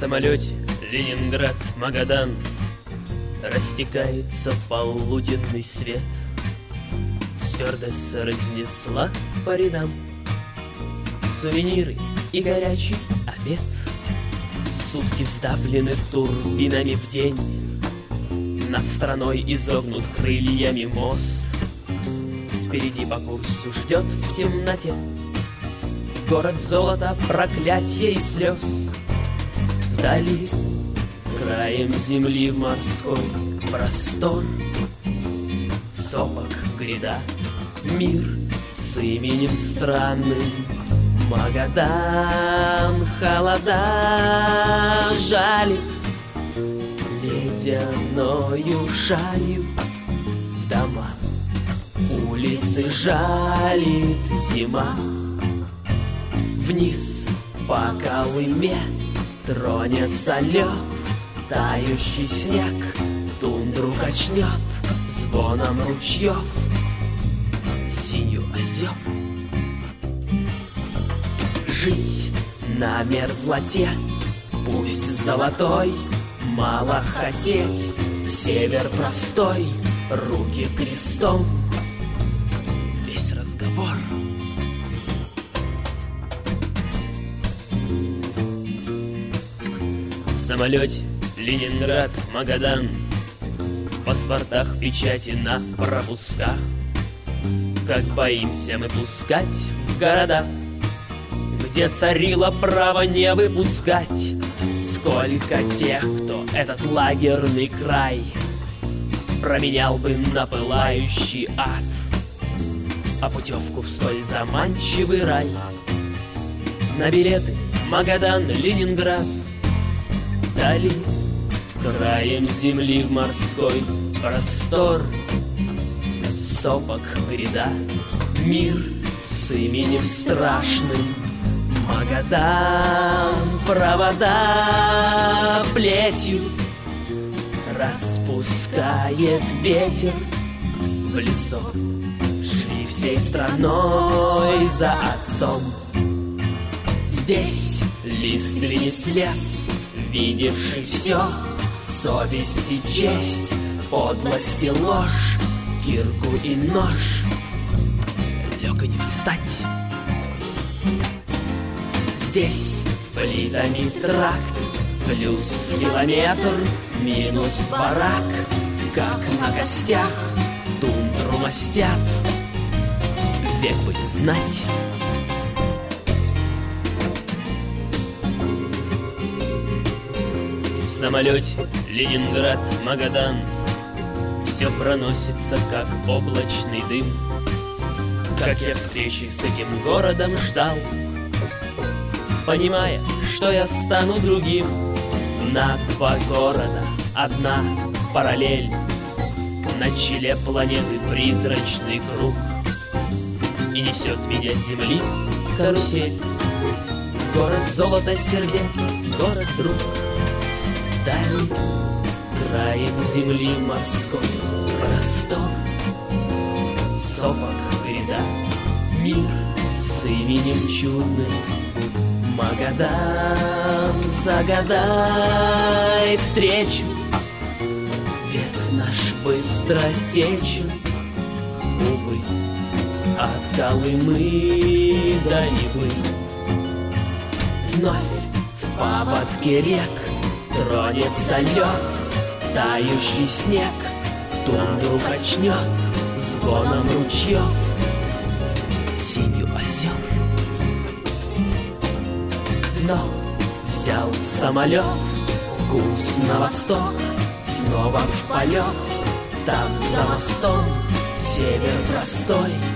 самолете Ленинград, Магадан растекается полуденный свет. Стюардесса разнесла по рядам сувениры и горячий обед. Сутки сдавлены турбинами в день, над страной изогнут крыльями мост. Впереди по курсу ждет в темноте город золота, проклятия и слез. Вдали, краем земли в морской простор, сопок гряда, мир с именем странным Магадан. Холода жалит ледяною шалью в дома, улицы жалит зима. Вниз по Колыме тронется лед, тающий снег тундру качнет звоном ручьев, синью озер. Жить на мерзлоте, пусть золотой, мало хотеть, север простой, руки крестом, весь разговор. В самолете Ленинград, Магадан, в паспортах печати на пропусках. Как боимся мы пускать в города, где царило право не выпускать. Сколько тех, кто этот лагерный край променял бы на пылающий ад, а путевку в столь заманчивый рай. На билеты Магадан, Ленинград, вдали, краем земли в морской простор, сопок гряда, мир с именем страшным Магадан. Провода плетью распускает ветер в лицо. Шли всей страной за отцом. Здесь лист не слез, видевший все, совесть и честь, подлость и ложь, кирку и нож, лег и не встать. Здесь плитами тракт, плюс километр, минус барак, как на костях тундру мастят, век бы не знать. В самолете Ленинград, Магадан все проносится, как облачный дым. Как я встречи с этим городом ждал, понимая, что я стану другим. На два города одна параллель, на челе планеты призрачный круг, и несет меня с земли карусель в город золота сердец, город друг. Вдали, краем земли морской простор, сопок гряда, мир с именем чудным Магадан. Загадай встречу, век наш быстро течет, увы, от Колымы до Невы. Вновь в паводке рек тронется лед, тающий снег тундру качнет звоном ручьев, синью озер. Но взял самолет, курс на восток, снова в полет. Там за мостом север простой,